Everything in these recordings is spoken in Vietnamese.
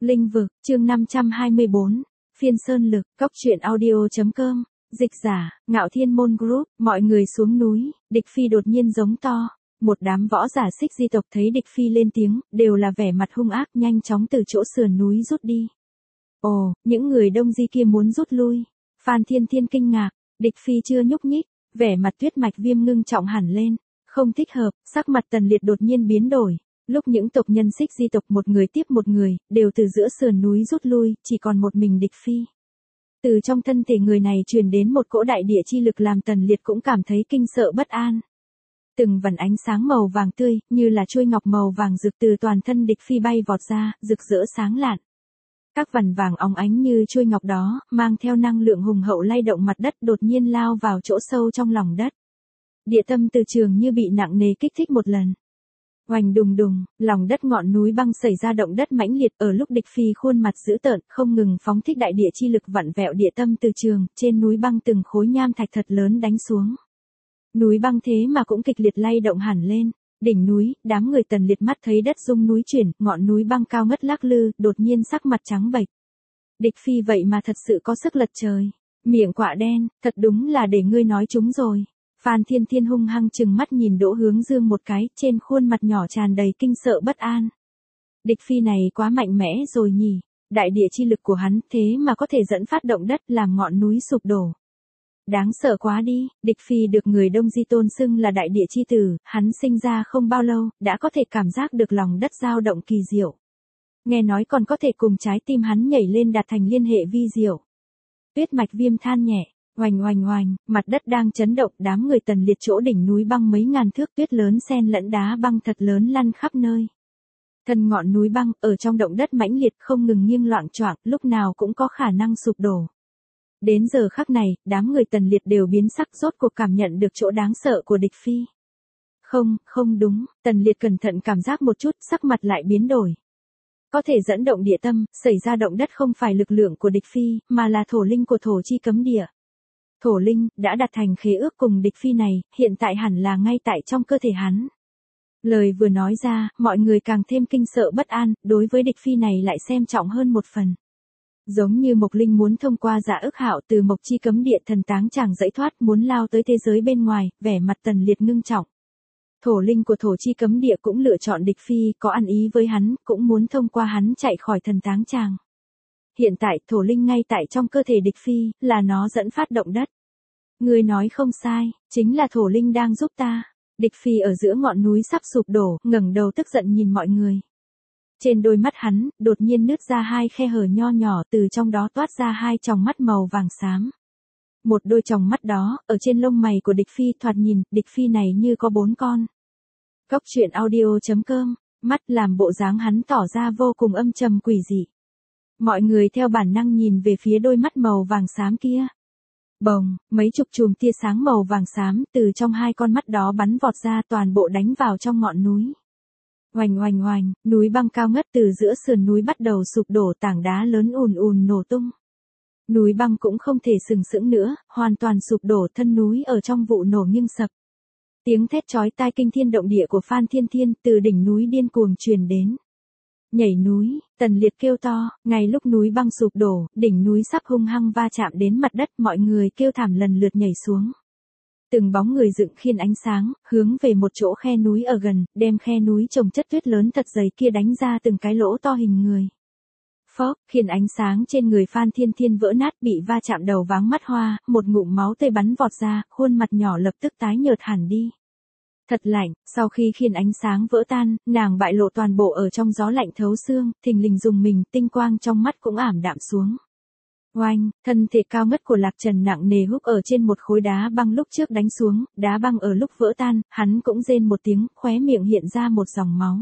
Linh vực, chương 524, phiên sơn lực, cóc truyện audio.com, dịch giả, Ngạo Thiên Môn Group, mọi người xuống núi, địch phi đột nhiên giống to. Một đám võ giả xích di tộc thấy địch phi lên tiếng, đều là vẻ mặt hung ác nhanh chóng từ chỗ sườn núi rút đi. Ồ, những người đông di kia muốn rút lui. Phan Thiên Thiên kinh ngạc, địch phi chưa nhúc nhích, vẻ mặt Tuyết Mạch Viêm ngưng trọng hẳn lên, không thích hợp, sắc mặt Tần Liệt đột nhiên biến đổi. Lúc những tộc nhân xích di tộc một người tiếp một người, đều từ giữa sườn núi rút lui, chỉ còn một mình địch phi. Từ trong thân thể người này truyền đến một cỗ đại địa chi lực làm Tần Liệt cũng cảm thấy kinh sợ bất an. Từng vần ánh sáng màu vàng tươi, như là chuôi ngọc màu vàng rực từ toàn thân địch phi bay vọt ra, rực rỡ sáng lạn. Các vần vàng óng ánh như chuôi ngọc đó, mang theo năng lượng hùng hậu lay động mặt đất đột nhiên lao vào chỗ sâu trong lòng đất. Địa tâm từ trường như bị nặng nề kích thích một lần. Oành đùng đùng, lòng đất ngọn núi băng xảy ra động đất mãnh liệt ở lúc địch phi khuôn mặt dữ tợn, không ngừng phóng thích đại địa chi lực vặn vẹo địa tâm từ trường, trên núi băng từng khối nham thạch thật lớn đánh xuống. Núi băng thế mà cũng kịch liệt lay động hẳn lên, đỉnh núi, đám người Tần Liệt mắt thấy đất rung núi chuyển, ngọn núi băng cao ngất lắc lư, đột nhiên sắc mặt trắng bệch. Địch phi vậy mà thật sự có sức lật trời, miệng quạ đen, thật đúng là để ngươi nói chúng rồi. Phan Thiên Thiên hung hăng chừng mắt nhìn Đỗ Hướng Dương một cái, trên khuôn mặt nhỏ tràn đầy kinh sợ bất an. Địch phi này quá mạnh mẽ rồi nhỉ, đại địa chi lực của hắn thế mà có thể dẫn phát động đất làm ngọn núi sụp đổ. Đáng sợ quá đi, địch phi được người Đông Di tôn xưng là đại địa chi tử, hắn sinh ra không bao lâu, đã có thể cảm giác được lòng đất dao động kỳ diệu. Nghe nói còn có thể cùng trái tim hắn nhảy lên đạt thành liên hệ vi diệu. Tuyết Mạch Viêm than nhẹ. Oành oành oành, mặt đất đang chấn động, đám người Tần Liệt chỗ đỉnh núi băng mấy ngàn thước tuyết lớn xen lẫn đá băng thật lớn lăn khắp nơi. Thân ngọn núi băng ở trong động đất mãnh liệt không ngừng nghiêng loạng choạng, lúc nào cũng có khả năng sụp đổ. Đến giờ khắc này, đám người Tần Liệt đều biến sắc rốt cuộc cảm nhận được chỗ đáng sợ của địch phi. Không đúng, Tần Liệt cẩn thận cảm giác một chút, sắc mặt lại biến đổi. Có thể dẫn động địa tâm, xảy ra động đất không phải lực lượng của địch phi, mà là thổ linh của thổ chi cấm địa. Thổ linh, đã đặt thành khế ước cùng địch phi này, hiện tại hẳn là ngay tại trong cơ thể hắn. Lời vừa nói ra, mọi người càng thêm kinh sợ bất an, đối với địch phi này lại xem trọng hơn một phần. Giống như Mộc Linh muốn thông qua Dạ Ức Hạo từ Mộc Chi cấm địa thần táng chàng dãy thoát muốn lao tới thế giới bên ngoài, vẻ mặt Tần Liệt ngưng trọng. Thổ linh của thổ chi cấm địa cũng lựa chọn địch phi, có ăn ý với hắn, cũng muốn thông qua hắn chạy khỏi thần táng chàng. Hiện tại thổ linh ngay tại trong cơ thể địch phi, là nó dẫn phát động đất. Ngươi nói không sai, chính là thổ linh đang giúp ta. Địch phi ở giữa ngọn núi sắp sụp đổ, ngẩng đầu tức giận nhìn mọi người. Trên đôi mắt hắn, đột nhiên nứt ra hai khe hở nho nhỏ, từ trong đó toát ra hai tròng mắt màu vàng xám. Một đôi tròng mắt đó, ở trên lông mày của địch phi thoạt nhìn, địch phi này như có 4 con. Cóc truyện audio.com, mắt làm bộ dáng hắn tỏ ra vô cùng âm trầm quỷ dị. Mọi người theo bản năng nhìn về phía đôi mắt màu vàng xám kia. Bồng, mấy chục chùm tia sáng màu vàng xám từ trong hai con mắt đó bắn vọt ra toàn bộ đánh vào trong ngọn núi. Oành oành oành, núi băng cao ngất từ giữa sườn núi bắt đầu sụp đổ, tảng đá lớn ùn ùn nổ tung. Núi băng cũng không thể sừng sững nữa, hoàn toàn sụp đổ, thân núi ở trong vụ nổ nghiêng sập. Tiếng thét chói tai kinh thiên động địa của Phan Thiên Thiên từ đỉnh núi điên cuồng truyền đến. Nhảy núi, Tần Liệt kêu to, ngay lúc núi băng sụp đổ, đỉnh núi sắp hung hăng va chạm đến mặt đất, mọi người kêu thảm lần lượt nhảy xuống. Từng bóng người dựng khiên ánh sáng, hướng về một chỗ khe núi ở gần, đem khe núi chồng chất tuyết lớn thật dày kia đánh ra từng cái lỗ to hình người. Phốc, khiên ánh sáng trên người Phan Thiên Thiên vỡ nát, bị va chạm đầu váng mắt hoa, một ngụm máu tươi bắn vọt ra, khuôn mặt nhỏ lập tức tái nhợt hẳn đi. Thật lạnh, sau khi khiên ánh sáng vỡ tan, nàng bại lộ toàn bộ ở trong gió lạnh thấu xương, thình lình dùng mình, tinh quang trong mắt cũng ảm đạm xuống. Oanh, thân thể cao ngất của Lạc Trần nặng nề húc ở trên một khối đá băng lúc trước đánh xuống, đá băng ở lúc vỡ tan, hắn cũng rên một tiếng, khóe miệng hiện ra một dòng máu.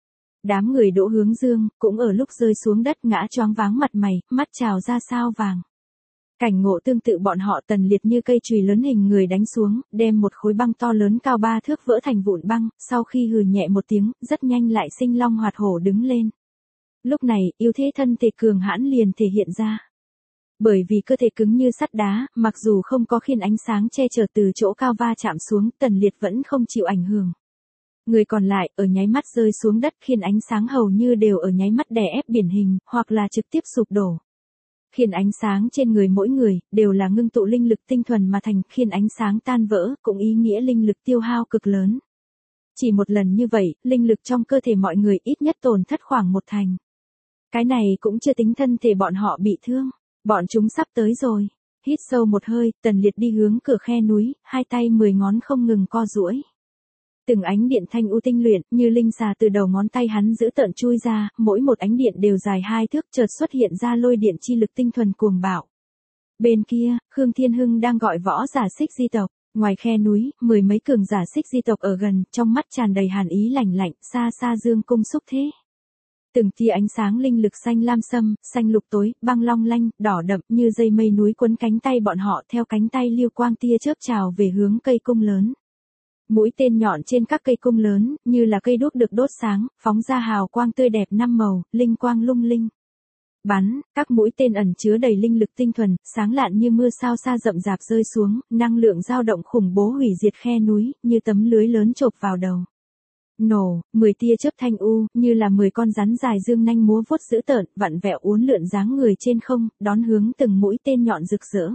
Đám người Đỗ Hướng Dương, cũng ở lúc rơi xuống đất ngã choáng váng mặt mày, mắt trào ra sao vàng. Cảnh ngộ tương tự bọn họ Tần Liệt như cây chùy lớn hình người đánh xuống, đem một khối băng to lớn cao 3 thước vỡ thành vụn băng, sau khi hừ nhẹ một tiếng, rất nhanh lại sinh long hoạt hổ đứng lên. Lúc này, yếu thế thân thể cường hãn liền thể hiện ra. Bởi vì cơ thể cứng như sắt đá, mặc dù không có khiên ánh sáng che chở từ chỗ cao va chạm xuống, Tần Liệt vẫn không chịu ảnh hưởng. Người còn lại ở nháy mắt rơi xuống đất, khiên ánh sáng hầu như đều ở nháy mắt đè ép biển hình, hoặc là trực tiếp sụp đổ. Khiên ánh sáng trên người mỗi người, đều là ngưng tụ linh lực tinh thuần mà thành, khiên ánh sáng tan vỡ, cũng ý nghĩa linh lực tiêu hao cực lớn. Chỉ một lần như vậy, linh lực trong cơ thể mọi người ít nhất tổn thất khoảng 1/10. Cái này cũng chưa tính thân thể bọn họ bị thương. Bọn chúng sắp tới rồi. Hít sâu một hơi, Tần Liệt đi hướng cửa khe núi, hai tay 10 ngón không ngừng co duỗi. Từng ánh điện thanh u tinh luyện, như linh xà từ đầu ngón tay hắn giữ tợn chui ra, mỗi một ánh điện đều dài 2 thước, chợt xuất hiện ra lôi điện chi lực tinh thuần cuồng bạo. Bên kia, Khương Thiên Hưng đang gọi võ giả Xích Di tộc. Ngoài khe núi, 10 mấy cường giả Xích Di tộc ở gần, trong mắt tràn đầy hàn ý lạnh lạnh, xa xa dương cung xúc thế. Từng tia ánh sáng linh lực xanh lam sâm, xanh lục tối, băng long lanh, đỏ đậm như dây mây núi quấn cánh tay bọn họ, theo cánh tay lưu quang tia chớp trào về hướng cây cung lớn. Mũi tên nhọn trên các cây cung lớn, như là cây đuốc được đốt sáng, phóng ra hào quang tươi đẹp 5 màu, linh quang lung linh. Bắn, các mũi tên ẩn chứa đầy linh lực tinh thuần, sáng lạn như mưa sao sa rậm rạp rơi xuống, năng lượng dao động khủng bố hủy diệt khe núi, như tấm lưới lớn chộp vào đầu. Nổ, 10 tia chớp thanh u, như là 10 con rắn dài dương nanh múa vuốt dữ tợn, vặn vẹo uốn lượn dáng người trên không, đón hướng từng mũi tên nhọn rực rỡ.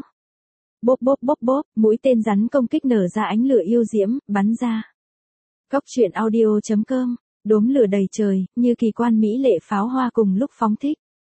Bốp bốp bốp bốp, mũi tên rắn công kích nở ra ánh lửa yêu diễm, bắn ra. Cóc truyện audio.com, đốm lửa đầy trời, như kỳ quan mỹ lệ pháo hoa cùng lúc phóng thích.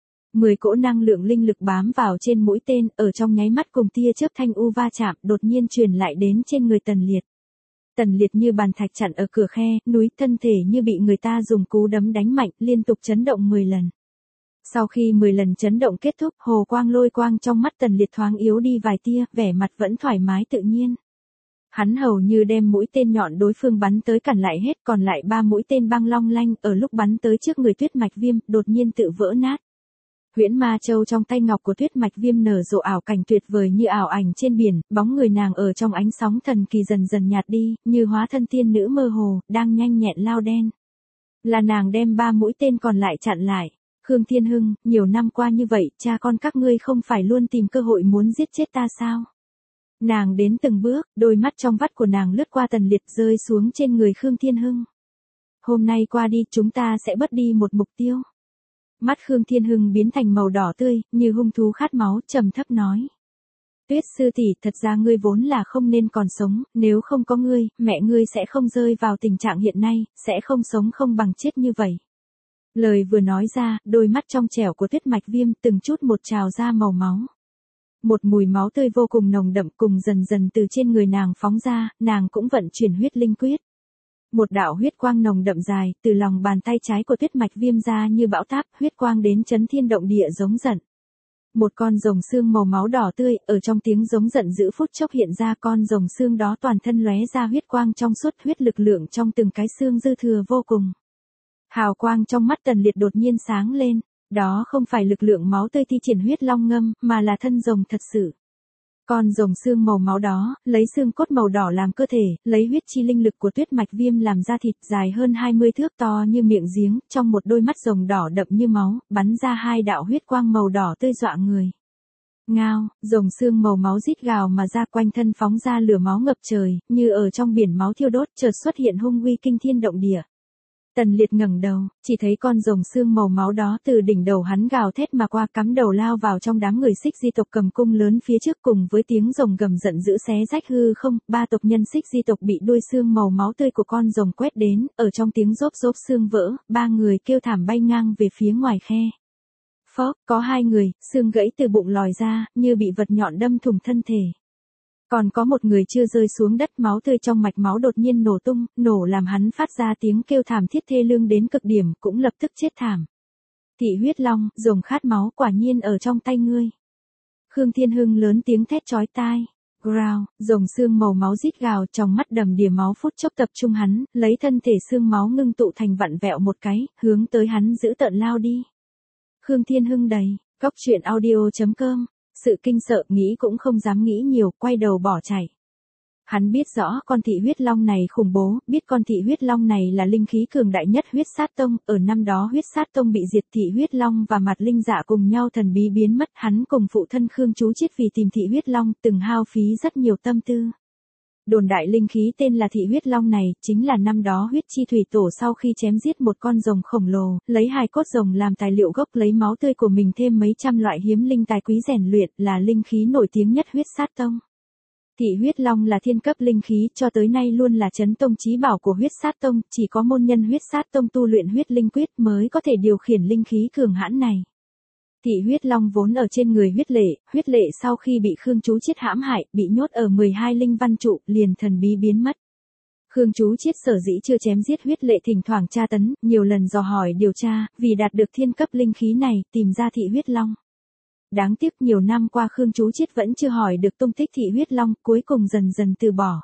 10 cỗ năng lượng linh lực bám vào trên mũi tên, ở trong nháy mắt cùng tia chớp thanh u va chạm, đột nhiên truyền lại đến trên người Tần Liệt. Tần Liệt như bàn thạch chặn ở cửa khe, núi, thân thể như bị người ta dùng cú đấm đánh mạnh, liên tục chấn động 10 lần. Sau khi 10 lần chấn động kết thúc, hồ quang lôi quang trong mắt Tần Liệt thoáng yếu đi vài tia, vẻ mặt vẫn thoải mái tự nhiên. Hắn hầu như đem mũi tên nhọn đối phương bắn tới cản lại hết, còn lại 3 mũi tên băng long lanh, ở lúc bắn tới trước người Tuyết Mạch Viêm, đột nhiên tự vỡ nát. Huyễn Ma Châu trong tay ngọc của Tuyết Mạch Viêm nở rộ ảo cảnh tuyệt vời như ảo ảnh trên biển, bóng người nàng ở trong ánh sóng thần kỳ dần dần nhạt đi, như hóa thân tiên nữ mơ hồ, đang nhanh nhẹn lao đen. Là nàng đem 3 mũi tên còn lại chặn lại. Khương Thiên Hưng, nhiều năm qua như vậy, cha con các ngươi không phải luôn tìm cơ hội muốn giết chết ta sao? Nàng đến từng bước, đôi mắt trong vắt của nàng lướt qua Tần Liệt rơi xuống trên người Khương Thiên Hưng. Hôm nay qua đi, chúng ta sẽ bớt đi một mục tiêu. Mắt Khương Thiên Hưng biến thành màu đỏ tươi, như hung thú khát máu, trầm thấp nói. Tuyết sư tỷ, thật ra ngươi vốn là không nên còn sống, nếu không có ngươi, mẹ ngươi sẽ không rơi vào tình trạng hiện nay, sẽ không sống không bằng chết như vậy. Lời vừa nói ra, đôi mắt trong trẻo của Tuyết Mạch Viêm từng chút một trào ra màu máu. Một mùi máu tươi vô cùng nồng đậm cùng dần dần từ trên người nàng phóng ra, nàng cũng vận chuyển huyết linh quyết. Một đạo huyết quang nồng đậm dài, từ lòng bàn tay trái của Tuyết Mạch Viêm ra như bão táp, huyết quang đến chấn thiên động địa giống giận. Một con rồng xương màu máu đỏ tươi, ở trong tiếng giống giận dữ phút chốc hiện ra, con rồng xương đó toàn thân lóe ra huyết quang trong suốt, huyết lực lượng trong từng cái xương dư thừa vô cùng. Hào quang trong mắt Tần Liệt đột nhiên sáng lên, đó không phải lực lượng máu tươi thi triển huyết long ngâm, mà là thân rồng thật sự. Con rồng xương màu máu đó, lấy xương cốt màu đỏ làm cơ thể, lấy huyết chi linh lực của Tuyết Mạch Viêm làm da thịt, dài hơn 20 thước, to như miệng giếng, trong một đôi mắt rồng đỏ đậm như máu, bắn ra 2 đạo huyết quang màu đỏ tươi dọa người. Ngao, rồng xương màu máu rít gào mà ra, quanh thân phóng ra lửa máu ngập trời, như ở trong biển máu thiêu đốt, chợt xuất hiện hung uy kinh thiên động địa. Tần Liệt ngẩng đầu, chỉ thấy con rồng xương màu máu đó từ đỉnh đầu hắn gào thét mà qua, cắm đầu lao vào trong đám người Xích Di tộc cầm cung lớn phía trước, cùng với tiếng rồng gầm giận dữ xé rách hư không, 3 tộc nhân Xích Di tộc bị đuôi xương màu máu tươi của con rồng quét đến, ở trong tiếng rốp rốp xương vỡ, 3 người kêu thảm bay ngang về phía ngoài khe. Phốc, có 2 người, xương gãy từ bụng lòi ra, như bị vật nhọn đâm thủng thân thể. Còn có một người chưa rơi xuống đất, máu tươi trong mạch máu đột nhiên nổ tung, nổ làm hắn phát ra tiếng kêu thảm thiết thê lương đến cực điểm, cũng lập tức chết thảm. Thị huyết long, rồng khát máu, quả nhiên ở trong tay ngươi. Khương Thiên Hưng lớn tiếng thét chói tai. Growl, rồng xương màu máu rít gào, trong mắt đầm đìa máu phút chốc tập trung hắn, lấy thân thể xương máu ngưng tụ thành vặn vẹo một cái, hướng tới hắn dữ tợn lao đi. Khương Thiên Hưng đầy, cóc truyện audio.com. Sự kinh sợ, nghĩ cũng không dám nghĩ nhiều, quay đầu bỏ chạy. Hắn biết rõ con thị huyết long này khủng bố, biết con thị huyết long này là linh khí cường đại nhất huyết sát tông, ở năm đó huyết sát tông bị diệt, thị huyết long và mặt linh dạ cùng nhau thần bí biến mất, hắn cùng phụ thân Khương Chú Chiết vì tìm thị huyết long từng hao phí rất nhiều tâm tư. Đồn đại linh khí tên là thị huyết long này, chính là năm đó huyết chi thủy tổ sau khi chém giết một con rồng khổng lồ, lấy hài cốt rồng làm tài liệu gốc, lấy máu tươi của mình thêm mấy trăm loại hiếm linh tài quý rèn luyện, là linh khí nổi tiếng nhất huyết sát tông. Thị huyết long là thiên cấp linh khí, cho tới nay luôn là chấn tông chí bảo của huyết sát tông, chỉ có môn nhân huyết sát tông tu luyện huyết linh quyết mới có thể điều khiển linh khí cường hãn này. Thị huyết long vốn ở trên người huyết lệ sau khi bị Khương Chú Chiết hãm hại, bị nhốt ở 12 linh văn trụ, liền thần bí biến mất. Khương Chú Chiết sở dĩ chưa chém giết huyết lệ, thỉnh thoảng tra tấn, nhiều lần dò hỏi điều tra, vì đạt được thiên cấp linh khí này, tìm ra thị huyết long. Đáng tiếc nhiều năm qua Khương Chú Chiết vẫn chưa hỏi được tung tích thị huyết long, cuối cùng dần dần từ bỏ.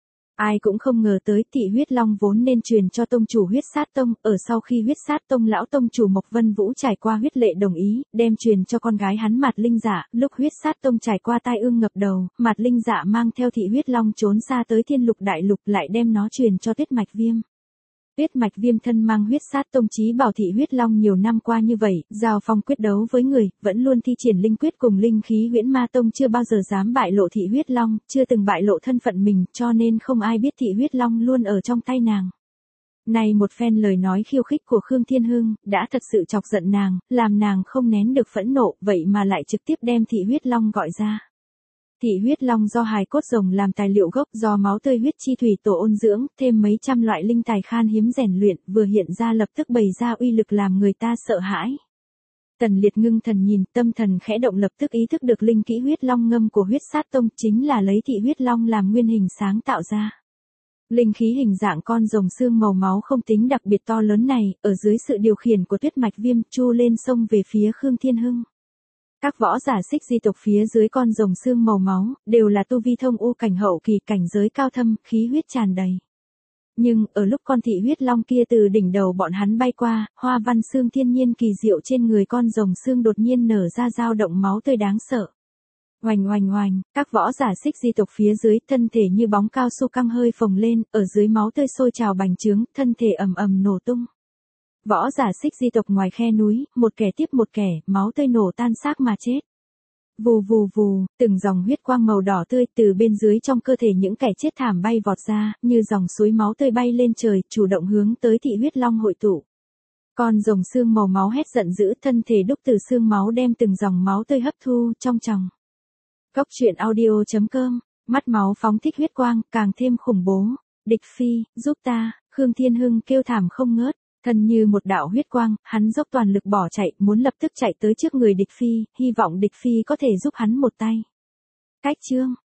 Ai cũng không ngờ tới thị huyết long vốn nên truyền cho tông chủ huyết sát tông, ở sau khi huyết sát tông lão tông chủ Mộc Vân Vũ trải qua huyết lệ đồng ý, đem truyền cho con gái hắn Mạt Linh Dạ, lúc huyết sát tông trải qua tai ương ngập đầu, Mạt Linh Dạ mang theo thị huyết long trốn xa tới Thiên Lục Đại Lục, lại đem nó truyền cho Tuyết Mạch Viêm. Tuyết Mạch Viêm thân mang huyết sát tông chí bảo thị huyết long nhiều năm qua như vậy, giao phong quyết đấu với người, vẫn luôn thi triển linh quyết cùng linh khí Huyễn Ma Tông, chưa bao giờ dám bại lộ thị huyết long, chưa từng bại lộ thân phận mình, cho nên không ai biết thị huyết long luôn ở trong tay nàng. Này một phen lời nói khiêu khích của Khương Thiên Hưng, đã thật sự chọc giận nàng, làm nàng không nén được phẫn nộ, vậy mà lại trực tiếp đem thị huyết long gọi ra. Thị huyết long do hài cốt rồng làm tài liệu gốc, do máu tươi huyết chi thủy tổ ôn dưỡng, thêm mấy trăm loại linh tài khan hiếm rèn luyện, vừa hiện ra lập tức bày ra uy lực làm người ta sợ hãi. Tần Liệt ngưng thần nhìn, tâm thần khẽ động, lập tức ý thức được linh kỹ huyết long ngâm của huyết sát tông chính là lấy thị huyết long làm nguyên hình sáng tạo ra. Linh khí hình dạng con rồng xương màu máu không tính đặc biệt to lớn này, ở dưới sự điều khiển của Tuyết Mạch Viêm, chu lên sông về phía Khương Thiên Hưng. Các võ giả xích di tộc phía dưới con rồng xương màu máu, đều là tu vi thông u cảnh hậu kỳ, cảnh giới cao thâm, khí huyết tràn đầy. Nhưng, ở lúc con thị huyết long kia từ đỉnh đầu bọn hắn bay qua, hoa văn xương thiên nhiên kỳ diệu trên người con rồng xương đột nhiên nở ra dao động máu tươi đáng sợ. Oành oành oành, các võ giả xích di tộc phía dưới, thân thể như bóng cao su căng hơi phồng lên, ở dưới máu tươi sôi trào bành trướng, thân thể ầm ầm nổ tung. Võ giả xích di tộc ngoài khe núi, một kẻ tiếp một kẻ, máu tươi nổ tan xác mà chết. Vù vù vù, từng dòng huyết quang màu đỏ tươi từ bên dưới trong cơ thể những kẻ chết thảm bay vọt ra, như dòng suối máu tươi bay lên trời, chủ động hướng tới thị huyết long hội tụ. Con rồng xương màu máu hét giận dữ, thân thể đúc từ xương máu đem từng dòng máu tươi hấp thu trong tròng. Cốc truyện audio.com, mắt máu phóng thích huyết quang, càng thêm khủng bố. Địch Phi, giúp ta, Khương Thiên Hưng kêu thảm không ngớt. Thân như một đạo huyết quang, hắn dốc toàn lực bỏ chạy, muốn lập tức chạy tới trước người Địch Phi, hy vọng Địch Phi có thể giúp hắn một tay. Cách chương